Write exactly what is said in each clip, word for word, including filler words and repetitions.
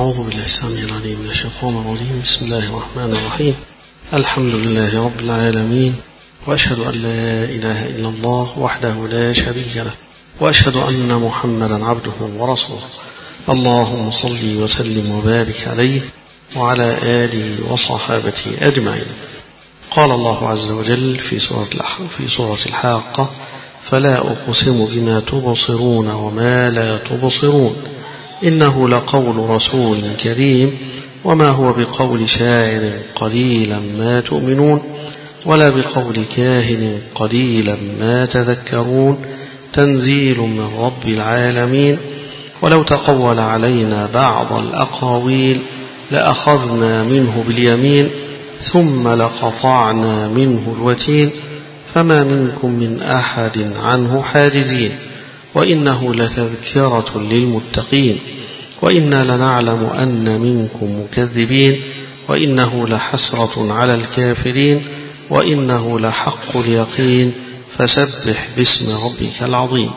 أعوذ بالله السميع العليم من الشيطان الرجيم. بسم الله الرحمن الرحيم. الحمد لله رب العالمين، وأشهد أن لا إله إلا الله وحده لا شريك له، وأشهد أن محمدا عبده ورسوله. اللهم صل وسلم وبارك عليه وعلى آله وصحابته أجمعين. قال الله عز وجل في سورة في سورة الحاقة: فلا أقسم بما تبصرون وما لا تبصرون إنه لقول رسول كريم وما هو بقول شاعر قليلا ما تؤمنون ولا بقول كاهن قليلا ما تذكرون تنزيل من رب العالمين. ولو تقول علينا بعض الأقاويل لأخذنا منه باليمين ثم لقطعنا منه الوتين فما منكم من أحد عنه حاجزين وإنه لتذكرة للمتقين وإنا لنعلم أن منكم مكذبين وإنه لحسرة على الكافرين وإنه لحق اليقين فسبح باسم ربك العظيم.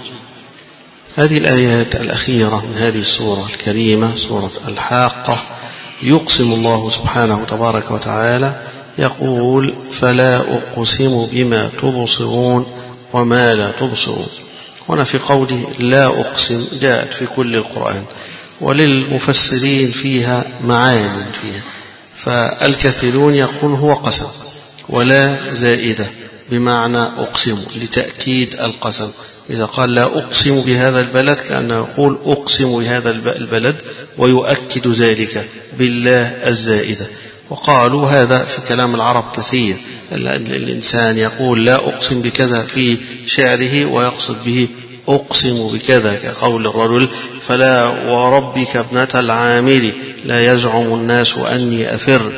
هذه الآيات الأخيرة من هذه السورة الكريمة سورة الحاقة يقسم الله سبحانه تبارك وتعالى يقول: فلا أقسم بما تبصرون وما لا تبصرون. هنا في قوله لا أقسم جاءت في كل القرآن، وللمفسرين فيها معاني فيها، فالكثيرون يقول هو قسم ولا زائدة بمعنى أقسم لتأكيد القسم. إذا قال لا أقسم بهذا البلد كأنه يقول أقسم بهذا البلد ويؤكد ذلك بالله الزائدة. وقالوا هذا في كلام العرب كثير، الإنسان يقول لا أقسم بكذا في شعره ويقصد به أقسم بكذا، كقول الرجل: فلا وربك ابنة العامر لا يزعم الناس أني أفر،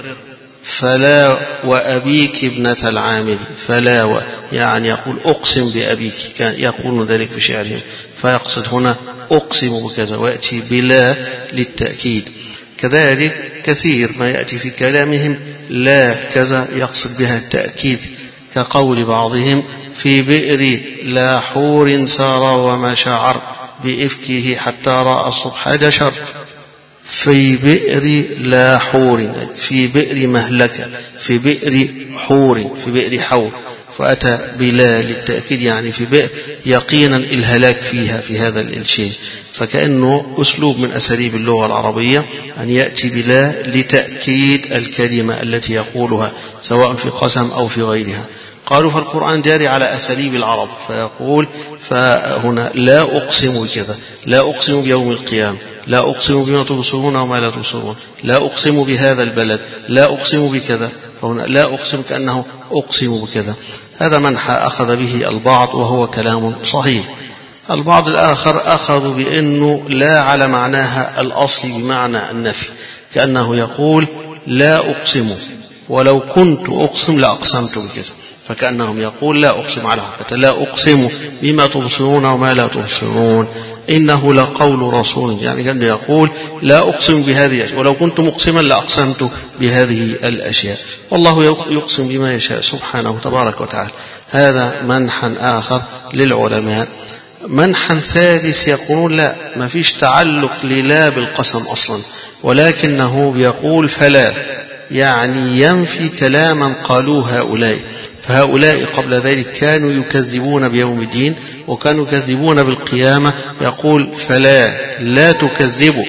فلا وأبيك ابنة العامر، فلا و يعني يقول أقسم بأبيك، كان يقول ذلك في شعرهم، فيقصد هنا أقسم بكذا ويأتي بلا للتأكيد. كذلك كثير ما يأتي في كلامهم لا كذا يقصد بها التأكيد، كقول بعضهم: في بئر لا حور سار وما شعر بإفكه حتى رأى الصبح دشر. في بئر لا حور، في بئر مهلكة، في بئر حور، في بئر حور، فأتى بلا للتأكيد يعني في بئر يقينا الهلاك فيها في هذا الشيء. فكأنه أسلوب من أساليب اللغة العربية أن يأتي بلا لتأكيد الكلمة التي يقولها سواء في قسم أو في غيرها. قالوا فالقرآن جاري على أساليب العرب، فيقول فهنا لا أقسم بكذا، لا أقسم بيوم القيامة، لا أقسم بما تبصرون وما لا تبصرون، لا أقسم بهذا البلد، لا أقسم بكذا، فهنا لا أقسم كأنه أقسم بكذا. هذا منحى أخذ به البعض وهو كلام صحيح. البعض الآخر أخذ بأنه لا على معناها الأصلي بمعنى النفي، كأنه يقول لا أقسم ولو كنت أقسم لأقسمت بكذا، فكأنهم يقول لا أقسم على حقيقة، لا أقسم بما تبصرون وما لا تبصرون إنه لقول رسول، يعني كان يقول لا أقسم بهذه الأشياء ولو كنت مقسما لأقسمت بهذه الأشياء. والله يقسم بما يشاء سبحانه تبارك وتعالى. هذا منحا آخر للعلماء. منحا ثالث يقولون لا، ما فيش تعلق للا بالقسم أصلا، ولكنه بيقول فلا، يعني ينفي كلاما قالوه هؤلاء. فهؤلاء قبل ذلك كانوا يكذبون بيوم الدين وكانوا يكذبون بالقيامة، يقول فلا لا تكذبوا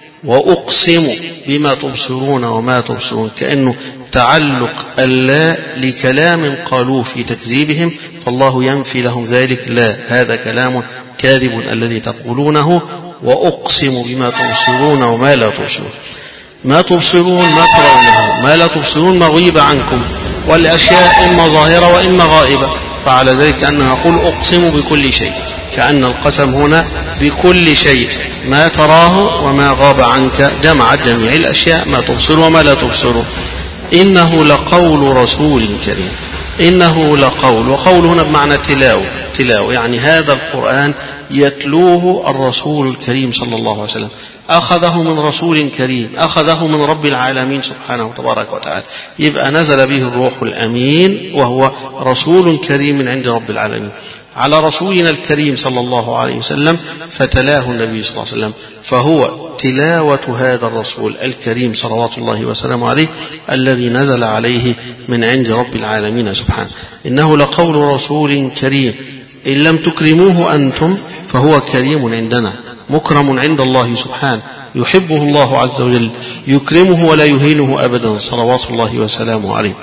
وأقسم بما تبصرون وما تبصرون، كأنه تعلق اللا لكلام قالوه في تكذيبهم، فالله ينفي لهم ذلك. لا، هذا كلام كاذب الذي تقولونه، وأقسم بما تبصرون وما لا تبصرون. ما تبصرون ما ترونه، ما لا تبصرون مغيب عنكم، والأشياء إما ظاهرة وإما غائبة، فعلى ذلك أنه يقول أقسم بكل شيء، كأن القسم هنا بكل شيء، ما تراه وما غاب عنك، جمع جميع الأشياء ما تبصر وما لا تبصر. إنه لقول رسول كريم، إنه لقول، وقول هنا بمعنى تلاو، تلاو يعني هذا القرآن يتلوه الرسول الكريم صلى الله عليه وسلم، أخذه من رسول كريم، أخذه من رب العالمين سبحانه تبارك وتعالى، يبقى نزل به الروح الأمين وهو رسول كريم من عند رب العالمين على رسولنا الكريم صلى الله عليه وسلم، فتلاه النبي صلى الله عليه وسلم، فهو تلاوة هذا الرسول الكريم صلوات الله وسلامه عليه الذي نزل عليه من عند رب العالمين سبحانه. إنه لقول رسول كريم، إن لم تكرموه أنتم فهو كريم عندنا، مكرم عند الله سبحانه، يحبه الله عز وجل، يكرمه ولا يهينه أبدا صلوات الله وسلامه عليه،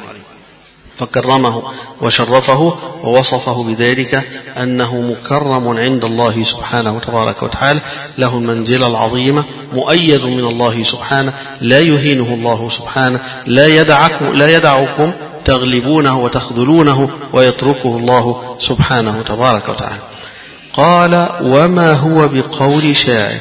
فكرمه وشرفه ووصفه بذلك أنه مكرم عند الله سبحانه تبارك وتعالى، له المنزلة العظيمة، مؤيد من الله سبحانه، لا يهينه الله سبحانه، لا يدعكم, لا يدعكم تغلبونه وتخذلونه ويتركه الله سبحانه تبارك وتعالى. قال: وما هو بقول شاعر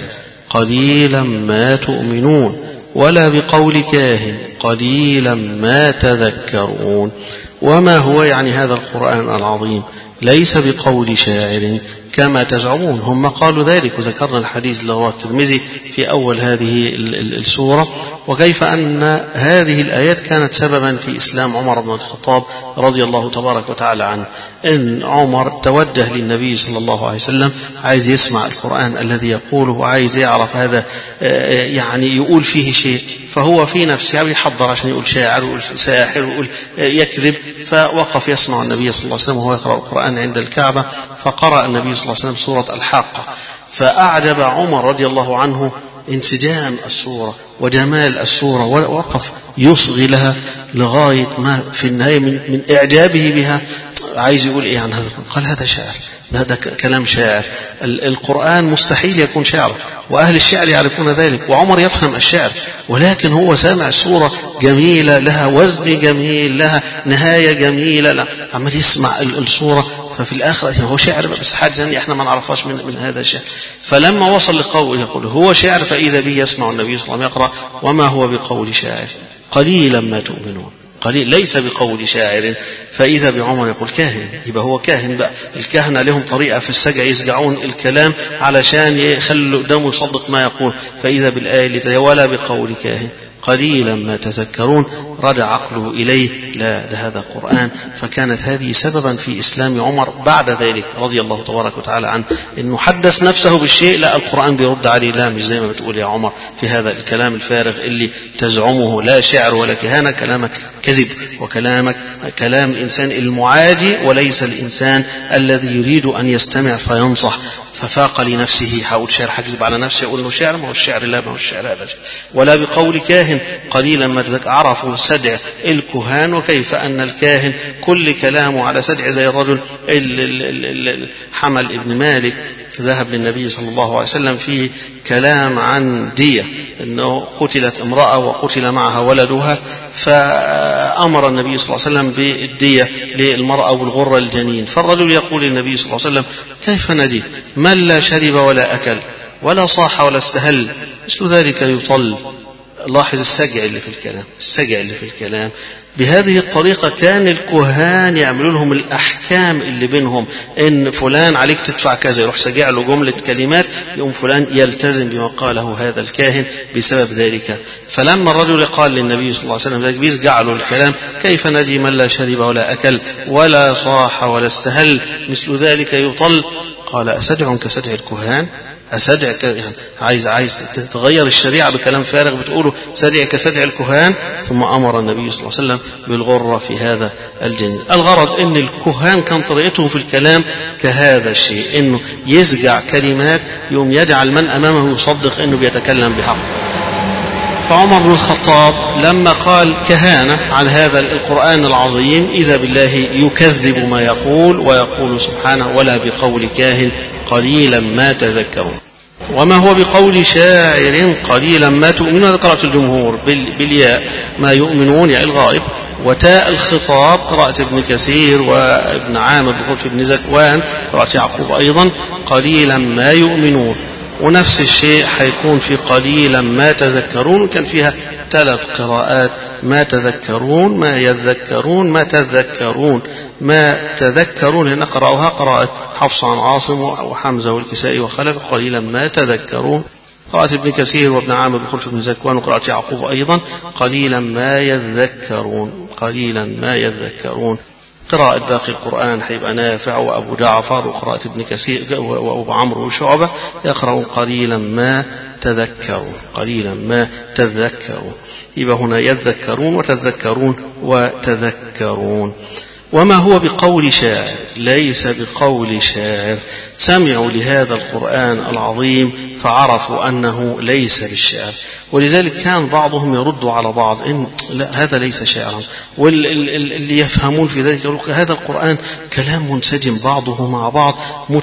قليلا ما تؤمنون ولا بقول كاهن قليلا ما تذكرون. وما هو يعني هذا القرآن العظيم ليس بقول شاعر كما تزعمون، هم قالوا ذلك، وذكرنا الحديث اللي رواه الترمذي في أول هذه السورة، وكيف أن هذه الآيات كانت سببا في إسلام عمر بن الخطاب رضي الله تبارك وتعالى عنه. إن عمر توجه للنبي صلى الله عليه وسلم عايز يسمع القرآن الذي يقوله وعايز يعرف هذا يعني يقول فيه شيء، فهو في نفسه يحضر عشان يقول شاعر ويقول ساحر ويقول يكذب، فوقف يسمع النبي صلى الله عليه وسلم وهو يقرأ القرآن عند الكعبة، فقرأ النبي صلى الله عليه وسلم سورة الحاقة، فأعجب عمر رضي الله عنه انسجام السورة وجمال السورة، ووقف يصغي لها لغاية ما في النهاية من, من إعجابه بها عايز يقول إيه عن هذا؟ قال هذا شعر، هذا كلام شاعر. القرآن مستحيل يكون شعر، وأهل الشعر يعرفون ذلك، وعمر يفهم الشعر، ولكن هو سامع السورة جميلة، لها وزن جميل، لها نهاية جميلة، لا عمال يسمع السورة، ففي الآخر هو شعر بس حاجة احنا ما نعرفهاش من, من هذا الشعر. فلما وصل لقول يقول هو شعر، فإذا به يسمع النبي صلى الله عليه وسلم يقرأ: وما هو بقول شاعر قليلا ما تؤمنون، قليل ليس بقول شاعر. فإذا بعمر يقول كاهن، يبقى هو كاهن بقى. الكهنة لهم طريقة في السجع يسجعون الكلام علشان يخلوا قدامه يصدق ما يقول. فإذا بالآية اللي ولا بقول كاهن قليلا ما تذكرون، رجع عقله إليه، لا ده هذا قرآن. فكانت هذه سببا في إسلام عمر بعد ذلك رضي الله تبارك وتعالى عنه، إنه حدث نفسه بالشيء، لا القرآن بيرد عليه، لا مش زي ما بتقول يا عمر في هذا الكلام الفارغ اللي تزعمه، لا شعر ولا كهانة، كلامك كذب، وكلامك كلام الإنسان المعادي وليس الإنسان الذي يريد أن يستمع فينصح. ففاق لنفسه، حاول شعر حكذب على نفسه يقول له شعر، ما هو الشعر، لا ما هو الشعر هذا. ولا بقول كاهن قليلا ما تذكر، عرفوا سدع الكهان، وكيف أن الكاهن كل كلامه على سدع، زي الرجل حمل ابن مالك ذهب للنبي صلى الله عليه وسلم في كلام عن دية، أنه قتلت امرأة وقتل معها ولدها، فأمر النبي صلى الله عليه وسلم بالدية للمرأة والغرة الجنين. فالرجل يقول للنبي صلى الله عليه وسلم كيف ندي من لا شرب ولا أكل ولا صاح ولا استهل، مثل ذلك يطل. لاحظ السجع اللي في الكلام، السجع اللي في الكلام. بهذه الطريقة كان الكهان يعملوا لهم الأحكام اللي بينهم، إن فلان عليك تدفع كذا، يروح سجع له جملة كلمات، يقوم فلان يلتزم بما قاله هذا الكاهن بسبب ذلك. فلما الرجل قال للنبي صلى الله عليه وسلم ذلك بيسجع له الكلام، كيف نجي من لا شرب ولا أكل ولا صاح ولا استهل، مثل ذلك يطل. قال أسدع كسدع الكهان؟ أسدع يعني عايز عايز تتغير الشريعة بكلام فارغ بتقوله سدع كسدع الكهان. ثم أمر النبي صلى الله عليه وسلم بالغرة في هذا الجنين. الغرض إن الكهان كان طريقتهم في الكلام كهذا الشيء، إنه يزجع كلمات يوم يجعل من أمامه يصدق إنه بيتكلم بحق. فعمر بن الخطاب لما قال كهانة عن هذا القرآن العظيم، إذا بالله يكذب ما يقول، ويقول سبحانه ولا بقول كاهن قليلا ما تذكرون. وما هو بقول شاعر قليلا ما تؤمنون، هذا قراءة الجمهور بالياء، ما يؤمنون يعني الغائب، وتاء الخطاب قراءة ابن كثير وابن عامر بخلف ابن زكوان قراءة يعقوب أيضا قليلا ما يؤمنون. ونفس الشيء حيكون في قليلا ما تذكرون، كان فيها ثلاث قراءات، ما تذكرون ما يذكرون ما تذكرون. ما تذكرون هنا قرأوها قراءة حفص عن عاصم وحمزة والكسائي وخلف، قليلا ما تذكرون. قراءة ابن كثير وابن عامر وخلف بن زكوان وقراءة يعقوب أيضا قليلا ما يذكرون قليلا ما يذكرون. قراءة باقي القرآن هيبقى نافع وأبو جعفر وقراءة ابن كثير وأبو عمرو وشعبة يقرأون قليلا ما تذكرون قليلا ما تذكرون. يبقى هنا يذكرون وتذكرون وتذكرون. وما هو بقول شاعر، ليس بقول شاعر. سمعوا لهذا القرآن العظيم فعرفوا أنه ليس بالشعر، ولذلك كان بعضهم يرد على بعض إن لا هذا ليس شعرا، واللي يفهمون في ذلك يقول هذا القرآن كلام منسجم بعضه مع بعض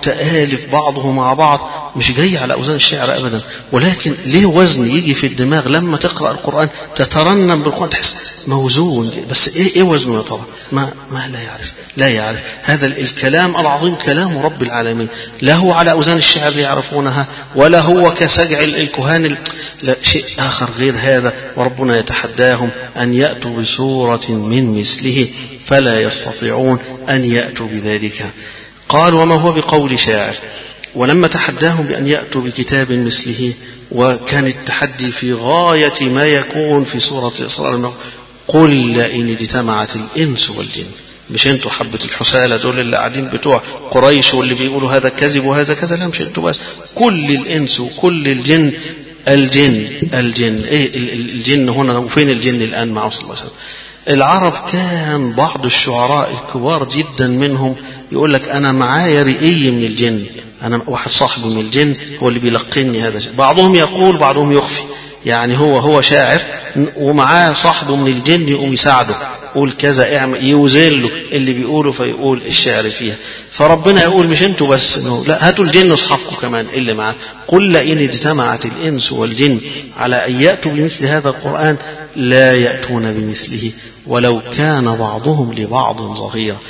متآلف بعضه مع بعض، مش جاي على أوزان الشعر أبدا، ولكن ليه وزن يجي في الدماغ لما تقرأ القرآن تترنم بالقرآن تحس موزون، بس إيه, إيه وزنه يا ترى؟ ما, ما لا يعرف لا يعرف هذا الكلام العظيم كلام رب العالمين، لا هو على أوزان الشعر يعرفونها ولا هو كسجع الكهان، لا شيء آخر غير هذا. وربنا يتحداهم أن يأتوا بسورة من مثله فلا يستطيعون أن يأتوا بذلك. قال وما هو بقول شاعر. ولما تحداهم بأن يأتوا بكتاب مثله، وكان التحدي في غاية ما يكون في سورة الإسراء، قل لئن اجتمعت الإنس والجن، مش انتوا حبة الحسالة دول اللي قاعدين بتوع قريش واللي بيقولوا هذا كذب وهذا كذا، لا مش انتوا بس، كل الإنس وكل الجن. الجن الجن ايه الجن هنا، وفين الجن الآن مع صلى الله عليه وسلم؟ العرب كان بعض الشعراء الكبار جدا منهم يقول لك أنا معايا رئي من الجن، أنا واحد صاحبي من الجن هو اللي بيلقني هذا الشيء. بعضهم يقول بعضهم يخفي، يعني هو هو شاعر ومعاه صاحبه من الجن يقوم يساعده، قول كذا اعمل، يوزن له اللي بيقوله فيقول الشعر فيها. فربنا يقول مش انتوا بس، انه لا هاتوا الجن اصحابكم كمان اللي معاه. قل لئن اجتمعت الانس والجن على ان ياتوا بمثل هذا القران لا ياتون بمثله ولو كان بعضهم لبعض ظهيرا.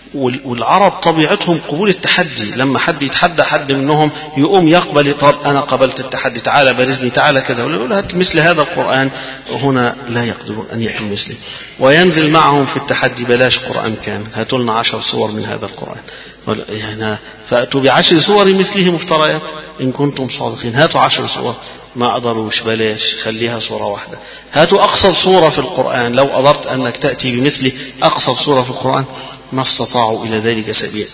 والعرب طبيعتهم قبول التحدي، لما حد يتحدى حد منهم يقوم يقبل، طب أنا قبلت التحدي تعالى بارزني تعالى كذا، ويقول هات مثل هذا القرآن. هنا لا يقدرون أن يأتوا مثله، وينزل معهم في التحدي بلاش قرآن كامل، هاتوا لنا عشر صور من هذا القرآن، يعني فأتوا بعشر صور مثله مفتريات إن كنتم صادقين، هاتوا عشر صور، ما قدروش بلاش خليها صورة واحدة. هاتوا أقصر صورة في القرآن، لو قدرت أنك تأتي بمثله أقصر صورة في القرآن ما استطاعوا إلى ذلك سبيلا.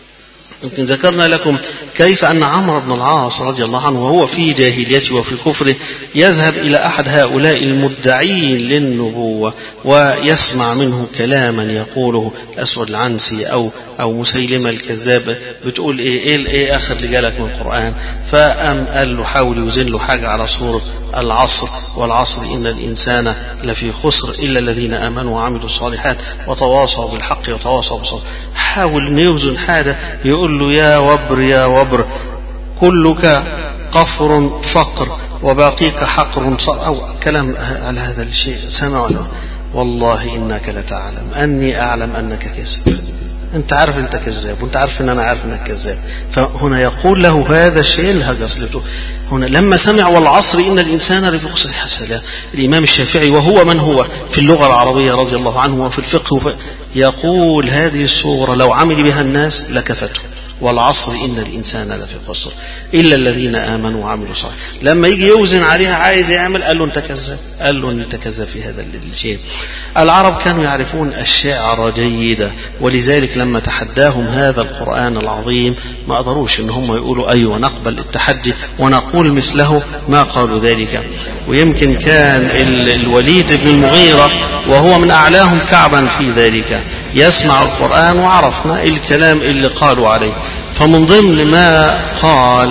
يمكن ذكرنا لكم كيف أن عمرو بن العاص رضي الله عنه وهو في جاهليته وفي كفره يذهب إلى أحد هؤلاء المدعين للنبوة ويسمع منه كلاما يقوله الأسود العنسي أو أو مسيلمة الكذاب، بتقول إيه إيه, إيه آخر اللي جالك من القرآن؟ فأم قال له حاول يوزن له حاجة على صورة العصر، والعصر إن الإنسان لفي خسر إلا الذين آمنوا وعملوا الصالحات وتواصوا بالحق وتواصوا بالصبر. حاول نوزن حاجة، يقول له يا وبر يا وبر كلك قفر فقر وباقيك حقر صقر، أو كلام على هذا الشيء. سمع والله إنك لتعلم أني أعلم أنك كذاب، أنت عارف أنت كذاب وأنت عارف أن أنا عارف أنك كذاب. فهنا يقول له هذا الشيء الهجس هنا لما سمع والعصر إن الإنسان لفي خسر. حسنا الإمام الشافعي وهو من هو في اللغة العربية رضي الله عنه وفي الفقه يقول هذه الصورة لو عمل بها الناس لكفته، والعصر إن الإنسان لفي خسر إلا الذين آمنوا وعملوا صالحا. لما يجي يوزن عليها عايز يعمل قال له أنت كذاب، قال له أنت كذاب في هذا الشيء. العرب كانوا يعرفون الشعر جيدا، ولذلك لما تحداهم هذا القرآن العظيم ما قدروش إن هم يقولوا أيوة نقبل التحدي ونقول مثله، ما قالوا ذلك. ويمكن كان الوليد بن المغيرة وهو من أعلاهم كعبا في ذلك يسمع القرآن وعرفنا الكلام اللي قالوا عليه. فمن ضمن ما قال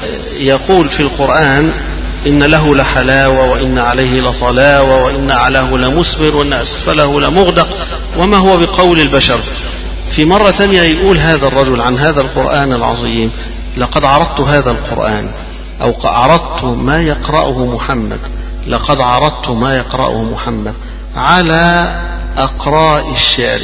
يقول في القرآن إن له لحلاوة وإن عليه لطلاوة وإن أعلاه لمسبر وإن أسفله لمغدق وما هو بقول البشر. في مرة ثانية يقول هذا الرجل عن هذا القرآن العظيم لقد عرضت هذا القرآن أو عرضت ما يقرأه محمد، لقد عرضت ما يقرأه محمد على أقراء الشعر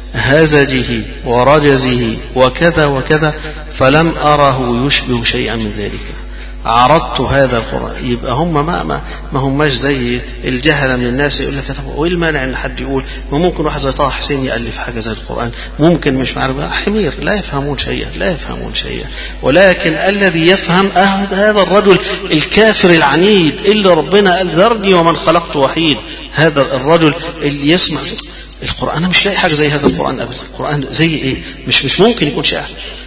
هزجه ورجزه وكذا وكذا فلم أره يشبه شيئا من ذلك. عرضت هذا القرآن. يبقى هم ما ما, ما هماش زي الجهلة من الناس يقول لك طب وايه المانع ان حد يقول ما ممكن واحد زي طه حسين يألف حاجة زي القرآن، ممكن مش معرفة، حمير لا يفهمون شيئا لا يفهمون شيئا. ولكن الذي يفهم هذا الرجل الكافر العنيد اللي ربنا قال ذرني ومن خلقت وحيد، هذا الرجل اللي يسمع القرآن أنا مش لاقي حاجة زي هذا القرآن أبدا، القرآن زي إيه؟ مش مش ممكن يكون شعر.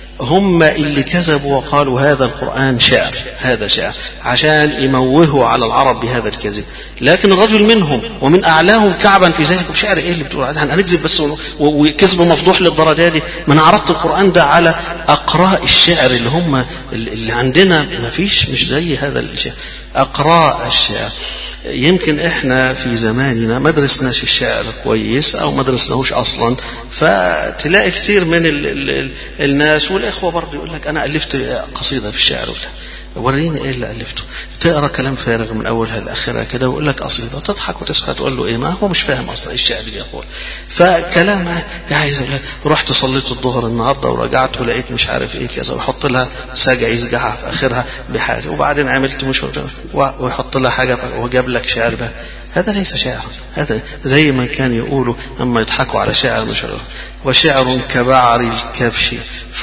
هم اللي كذبوا وقالوا هذا القرآن شعر، هذا شعر، عشان يموهوا على العرب بهذا الكذب. لكن الرجل منهم ومن أعلاهم كعبا في ذلك شعر إيه اللي بتقول عنه هنكذب بس وكذب مفضوح للدرجة دي؟ ما أنا عرضت القرآن ده على أقراء الشعر اللي هم اللي عندنا ما فيش مش زي هذا الشعر. أقراء الشعر يمكن احنا في زماننا ما درسناش الشعر كويس او ما درسناهوش اصلا، فتلاقي كثير من ال ال ال الناس والاخوه برضه يقول لك انا الفت قصيده في الشعر، ولا وريني ايه اللي الفته، تقرا كلام فارغ من اولها لاخرها كده ويقول لك قصيده، تضحك وتسخط تقول له ايه ما هو مش فاهم اصلا الشعر اللي يقول. فكلام عايز اقول لك رحت صليت الظهر النهارده ورجعت ولقيت مش عارف ايه كذا ويحط لها سجع يسجعها في اخرها بحاجه، وبعدين عملت مش ويحط لها حاجه وجاب لك شعر بها. هذا ليس شعر، هذا زي ما كان يقولوا اما يضحكوا على شعر مش عارف. وشعر كبعر الكبش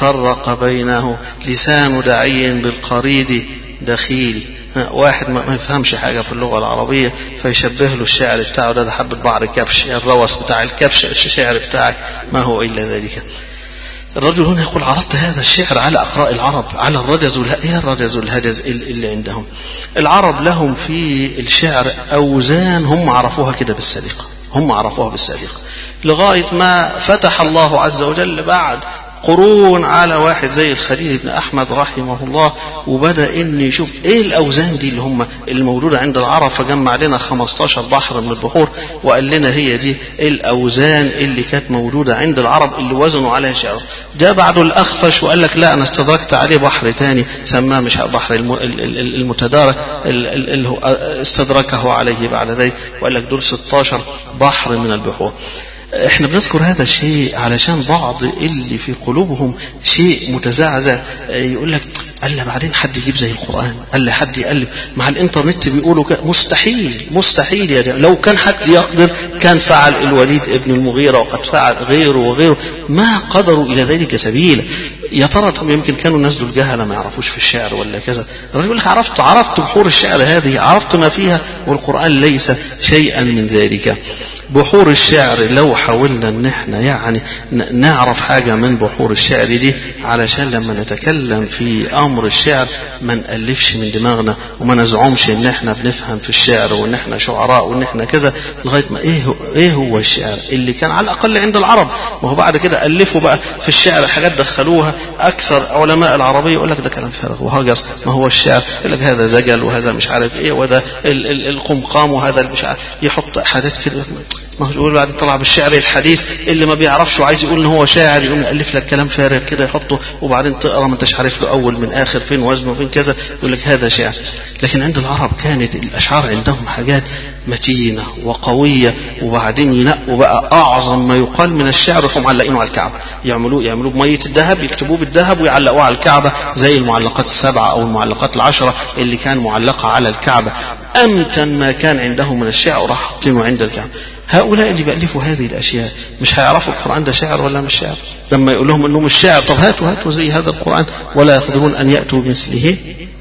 فرق بينه لسان دعي بالقريد دخيلي. واحد ما يفهمش حاجة في اللغة العربية فيشبه له الشعر بتاعه ده, ده حبة بعر كبش، الروس بتاع الكبش الشعر بتاعك ما هو إلا ذلك. الرجل هنا يقول عرضت هذا الشعر على أقراء العرب، على الرجز ايه الرجز والهجز اللي عندهم. العرب لهم في الشعر أوزان هم عرفوها كده بالسليقة، هم عرفوها بالسليقة لغاية ما فتح الله عز وجل بعد قرون على واحد زي الخليل بن أحمد رحمه الله، وبدأ إن يشوف إيه الأوزان دي اللي هم الموجودة عند العرب، فجمع لنا خمستاشر بحر من البحور وقال لنا هي دي الأوزان اللي كانت موجودة عند العرب اللي وزنوا عليها شعر. جاء بعد الأخفش وقال لك لا أنا استدركت عليه بحر تاني سماه مش بحر المتدارك اللي استدركه عليه بعد ذلك، وقال لك دول ستاشر بحر من البحور. احنا بنذكر هذا الشيء علشان بعض اللي في قلوبهم شيء متزعزع يقول لك قال بعدين حد يجيب زي القرآن، قال حد يألف مع الانترنت بيقولوا مستحيل مستحيل يا جماعة. لو كان حد يقدر كان فعل الوليد ابن المغيرة وقد فعل غيره وغيره، ما قدروا إلى ذلك سبيلا. يا ترى طب يمكن كانوا الناس دول جهله ما يعرفوش في الشعر ولا كذا. الرجل يقول لك عرفت عرفت بحور الشعر هذه، عرفت ما فيها، والقرآن ليس شيئا من ذلك. بحور الشعر لو حاولنا ان احنا يعني نعرف حاجة من بحور الشعر دي علشان لما نتكلم في امر الشعر ما نألفش من دماغنا وما نزعمش ان احنا بنفهم في الشعر وان احنا شعراء وان احنا كذا، لغاية ما ايه هو, إيه هو الشعر اللي كان على الاقل عند العرب. ما هو بعد كده ألفوا بقى في الشعر حاجات دخلوها اكثر علماء العربية يقول لك ده كلام فارغ وهجس. ما هو الشعر يقول لك هذا زجل وهذا مش عارف ايه وهذا القمقام وهذا مش عارف، يحط حاجات كده. ما هو يقول بعد طلع بالشعر الحديث اللي ما بيعرفش وعايز يقول ان هو شاعر يقوم يألف لك كلام فارغ كده يحطه، وبعدين تقرا ما انتش عارف له اول من اخر فين وزنه وفين كذا، يقول لك هذا شعر. لكن عند العرب كانت الاشعار عندهم حاجات متينه وقويه، وبعدين ينقوا بقى اعظم ما يقال من الشعر وهم معلقينه على الكعبه، يعملوه يعملوه بميه الذهب، يكتبوه بالذهب ويعلقوه على الكعبه زي المعلقات السبعه او المعلقات العشره اللي كان معلقه على الكعبه. امتن ما كان عندهم من الشعر راح حاطينه عند الكعبه. هؤلاء اللي بيألفوا هذه الأشياء مش هيعرفوا القرآن ده شعر ولا مش شعر؟ لما يقول لهم إنه مش شعر، طب هاتوا هاتوا زي هذا القرآن ولا يقدرون أن يأتوا بمثله.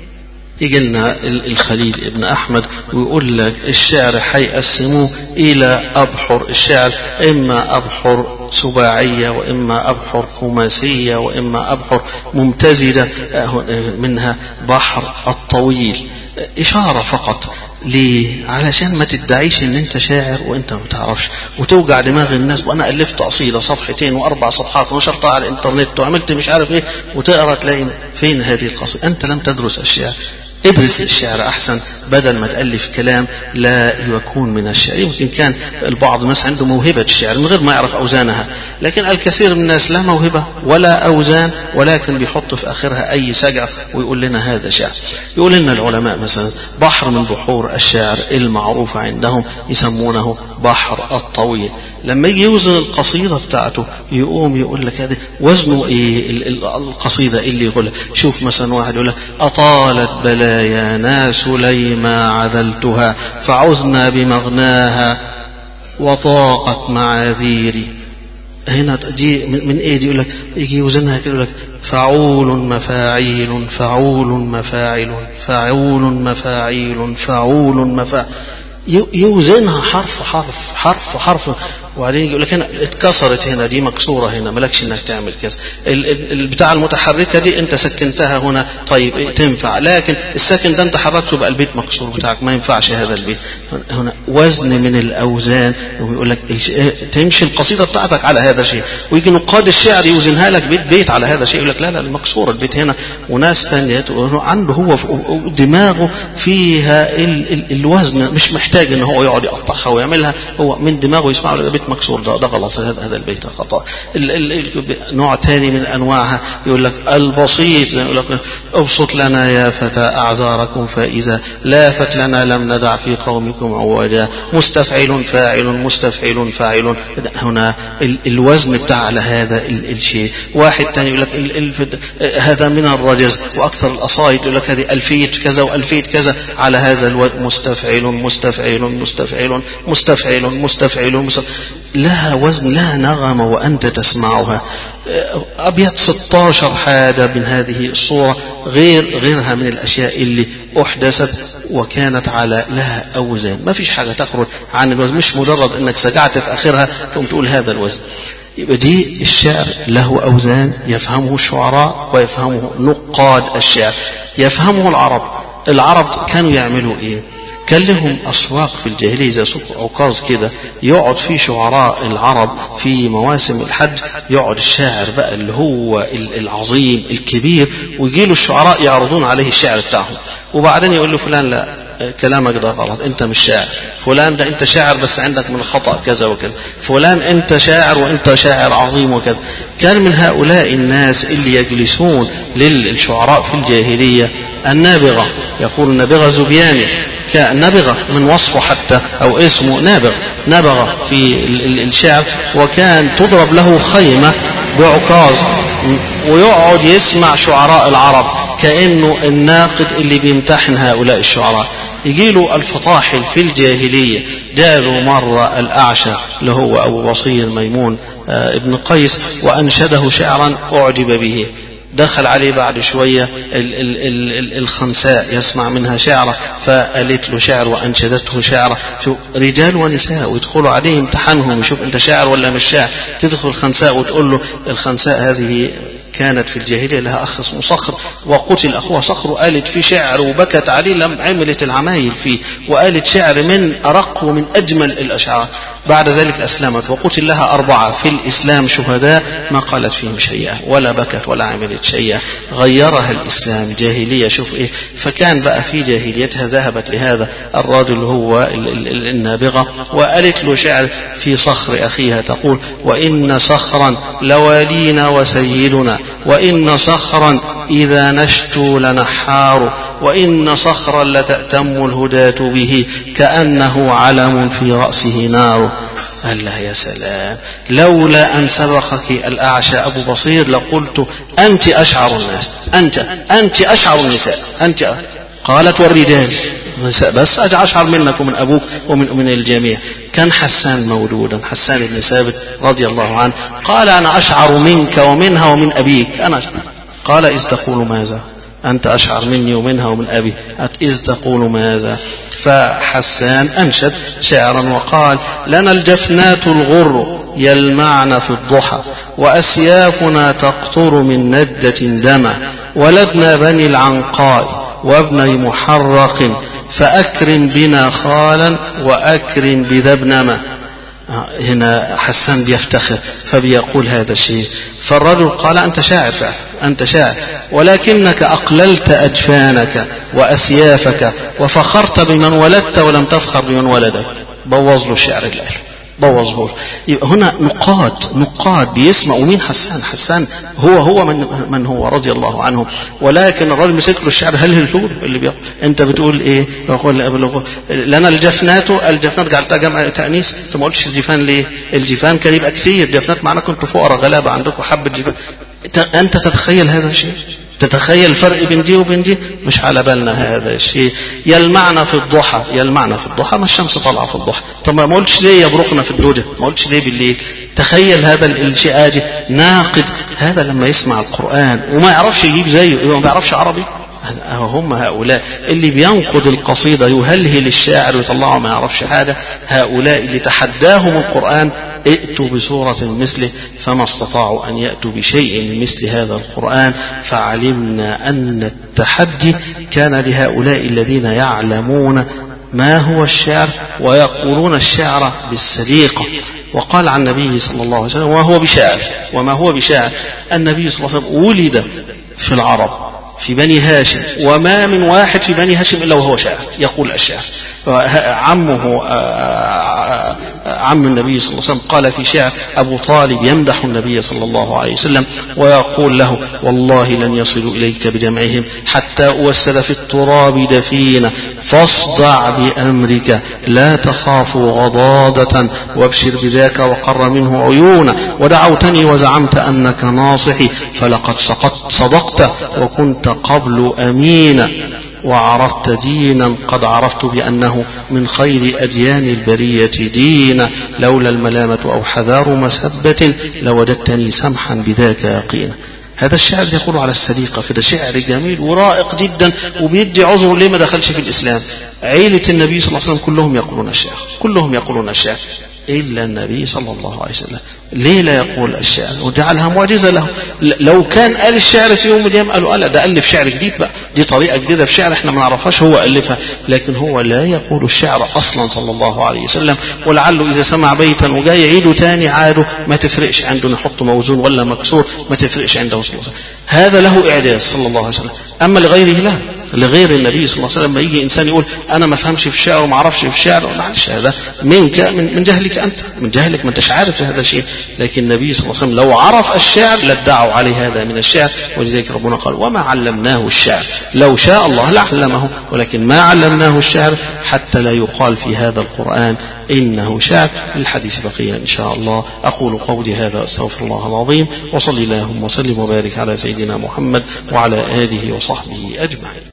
يجي لنا الخليل ابن أحمد ويقول لك الشعر هيقسموه إلى أبحر الشعر، إما أبحر سباعية وإما أبحر خماسية وإما أبحر ممتزجة، منها بحر الطويل. إشارة فقط ليه؟ علشان ما تدعيش ان انت شاعر وانت ما بتعرفش وتوجع دماغ الناس. وانا الفت قصيده صفحتين واربع صفحات ونشرتها على الانترنت وعملت مش عارف ايه، وتقرا تلاقي فين هذه القصيده؟ انت لم تدرس الشعر. ادرس الشعر أحسن بدل ما تألف كلام لا يكون من الشعر. يمكن كان البعض الناس عنده موهبة الشعر من غير ما يعرف أوزانها، لكن الكثير من الناس لا موهبة ولا أوزان، ولكن بيحط في آخرها أي سجع ويقول لنا هذا شعر. يقول لنا العلماء مثلا بحر من بحور الشعر المعروفة عندهم يسمونه بحر الطويل. لما يجي يوزن القصيدة بتاعته يقوم يقول لك هذا وزنه ايه القصيدة اللي يقول. شوف مثلا واحد يقول لك أطالت بلايا ناس ليما عذلتها فعزنا بمغناها وضاقت معاذيري. هنا دي من ايه دي؟ يقول لك يجي يوزنها كده يقول لك فعول مفاعيل فعول مفاعل فعول مفاعيل فعول مفاعل، يوزنها حرف حرف حرف حرف. وبعدين يقول لك هنا اتكسرت هنا دي مكسوره هنا مالكش انك تعمل كذا. البتاع المتحركه دي انت سكنتها هنا طيب تنفع، لكن الساكن ده انت حركته بقى البيت مكسور بتاعك ما ينفعش هذا البيت. هنا وزن من الاوزان ويقول لك تمشي القصيده بتاعتك على هذا الشيء. ويجي نقاد الشعر يوزنها لك بيت بيت على هذا الشيء يقول لك لا لا المكسوره البيت هنا. وناس ثانيه عنده هو دماغه فيها ال ال الوزن مش محتاج ان هو يقعد يقطعها ويعملها، هو من دماغه يسمع البيت مكسور ده, ده غلط هذا هذا البيت خطأ. نوع ثاني من انواعها يقول لك البسيط يقول لك ابسط لنا يا فتى اعذاركم فاذا لافت لنا لم ندع في قومكم عوجا مستفعل فاعل مستفعل فاعل. هنا الوزن بتاع على هذا الشيء. واحد ثاني يقول لك هذا من الرجز، واكثر القصائد يقول لك هذه الفيه كذا والفيه كذا على هذا الوزن مستفعل مستفعل مستفعل مستفعل مستفعل, مستفعل لها وزن لها نغمة وأنت تسمعها. أبيات ستة عشر حاجة من هذه الصورة غير غيرها من الأشياء اللي أحدثت وكانت على لها أوزان. ما فيش حاجة تخرج عن الوزن، مش مجرد أنك سجعت في آخرها ثم تقول هذا الوزن. يبقى دي الشعر له أوزان يفهمه الشعراء ويفهمه نقاد الشعر، يفهمه العرب. العرب كانوا يعملوا إيه؟ كان لهم أسواق في الجاهلية زي سوق عكاظ كده، يقعد فيه شعراء العرب في مواسم الحج، يقعد الشاعر بقى اللي هو العظيم الكبير ويجي له الشعراء يعرضون عليه الشعر بتاعهم. وبعدين يقول له فلان لا كلامك ده غلط انت مش شاعر، فلان ده انت شاعر بس عندك من الخطأ كذا وكذا، فلان انت شاعر وانت شاعر عظيم وكذا. كان من هؤلاء الناس اللي يجلسون للشعراء في الجاهلية النابغة، يقول النابغة زبياني كنابغة من وصفه حتى أو اسمه نابغ، نابغة في الشعر. وكان تضرب له خيمة بعكاظ ويقعد يسمع شعراء العرب كأنه الناقد اللي بيمتحن هؤلاء الشعراء. يجي له الفطاحل في الجاهلية، جاء مرة الأعشى اللي هو أبو بصير ميمون ابن قيس وأنشده شعرا أعجب به. دخل عليه بعد شوية ال ال ال الخنساء يسمع منها شعرة فقالت له شعر وأنشدته شعرة. شو رجال ونساء ويدخلوا عليه امتحانهم يشوف انت شاعر ولا مش شاعر. تدخل الخنساء وتقول له الخنساء هذه كانت في الجاهلية لها أخ اسمه صخر وقتل أخوها صخر، وقالت في شعر وبكت عليه لم عملت العمايل فيه، وقالت شعر من أرق ومن أجمل الأشعار. بعد ذلك أسلمت وقتل لها أربعة في الإسلام شهداء ما قالت فيهم شيئا ولا بكت ولا عملت شيئا، غيرها الإسلام جاهلية. شوف إيه، فكان بقى في جاهليتها ذهبت لهذا الرجل هو النابغة وقالت له شعر في صخر أخيها تقول وإن صخرا لوالينا وسيدنا وإن صخرا إذا نشتو لنحار وإن صخرا لتأتم الهداة به كأنه علم في رأسه نار. قال له يا سلام، لولا أن سبقك الأعشى أبو بصير لقلت أنت أشعر الناس، أنت أنت أشعر النساء أنت. قالت والرجال بس أشعر منك ومن أبوك ومن من الجميع. كان حسان موجودا، حسان بن ثابت رضي الله عنه، قال أنا أشعر منك ومنها ومن أبيك. أنا قال إذ تقول ماذا؟ أنت أشعر مني ومنها ومن أبي، إذ تقول ماذا؟ فحسان أنشد شعرا وقال لنا الجفنات الغر يلمعن في الضحى وأسيافنا تقطر من ندة دما ولدنا بني العنقاء وابني محرق فأكرم بنا خالا وأكرم بذبنما. هنا حسان بيفتخر فبيقول هذا الشيء. فالرجل قال أنت شاعر فعلا أنت شاعر، ولكنك أقللت أجفانك وأسيافك وفخرت بمن ولدت ولم تفخر بمن ولدك. بوظ له الشعر الآن، بوظه. يبقى هنا نقاد نقاد بيسمع. ومين حسان؟ حسان هو هو من من هو رضي الله عنه. ولكن الراجل مسك له الشعر هل هلهول اللي بيقول انت بتقول ايه؟ يقول لنا الجفنات الجفنات جعلتها جمع تانيث. انت ما قلتش الجفان ليه؟ الجفان كان يبقى كتير، جفنات معناه كنتوا فقراء غلابه عندكم حبه جفان. انت تتخيل هذا الشيء؟ تتخيل الفرق بين دي وبين دي؟ مش على بالنا هذا الشيء. يلمعنا في الضحى، يلمعنا في الضحى، ما الشمس طالعه في الضحى. طب ما قلتش ليه يبرقنا في الدودة؟ ما قلتش ليه بالليل؟ تخيل هذا الشيء آجي ناقد. هذا لما يسمع القرآن وما يعرفش يجيب زيه، ما بيعرفش عربي، هم هؤلاء اللي بينقد القصيدة يهلهل الشاعر ويطلعه ما يعرفش حاجة. هؤلاء اللي تحداهم القرآن ائتوا بسورة مثله، فما استطاعوا أن يأتوا بشيء من مثل هذا القرآن. فعلمنا أن التحدي كان لهؤلاء الذين يعلمون ما هو الشعر ويقولون الشعر بالسليقة. وقال عن النبي صلى الله عليه وسلم وما هو بشاعر وما هو بشاعر. النبي صلى الله عليه وسلم ولد في العرب في بني هاشم، وما من واحد في بني هاشم إلا وهو شاعر يقول الشعر. عمه عم النبي صلى الله عليه وسلم قال في شعر أبو طالب يمدح النبي صلى الله عليه وسلم ويقول له والله لن يصلوا إليك بجمعهم حتى أوسد في التراب دفينا، فاصدع بأمرك لا تخاف غضاضة، وابشر بذاك وقر منه عيونا، ودعوتني وزعمت أنك ناصحي فلقد صدقت وكنت قبل أمينا، وعرفت دينا قد عرفت بأنه من خير أديان البرية دينا، لولا الملامة أو حذار مسبة لوجدتني سمحا بذاك يقينا. هذا الشعر يقول على السليقة، فده شعر جميل ورائق جدا وبيدي عذر ليه ما دخلش في الإسلام. عيلة النبي صلى الله عليه وسلم كلهم يقولون الشعر، كلهم يقولون الشعر إلا النبي صلى الله عليه وسلم. ليه لا يقول الشعر؟ وجعلها معجزة له. لو كان قال الشعر في يوم من الأيام قالوا ألا ده ألف شعر جديد بقى، دي طريقة جديدة في شعر احنا ما نعرفهاش هو ألفها. لكن هو لا يقول الشعر أصلا صلى الله عليه وسلم. ولعله إذا سمع بيتا وجاي يعيده تاني عاده ما تفرقش عنده نحط موزون ولا مكسور، ما تفرقش عنده صلى الله عليه وسلم. هذا له إعجاز صلى الله عليه وسلم. أما لغيره لا، لغير النبي صلى الله عليه وسلم ما يجي إنسان يقول أنا ما فهمش في الشعر وما أعرفش في الشعر، معلش هذا منك من جهلك أنت، من جهلك ما أنتش عارف هذا الشيء. لكن النبي صلى الله عليه وسلم لو عرف الشعر لادعوا عليه هذا من الشعر. ولذلك ربنا قال وما علمناه الشعر، لو شاء الله لعلمه ولكن ما علمناه الشعر حتى لا يقال في هذا القرآن إنه شعر. الحديث بقية إن شاء الله. أقول قولي هذا أستغفر الله العظيم، وصلي اللهم وسلم وبارك على سيدنا محمد وعلى آله وصحبه أجمعين.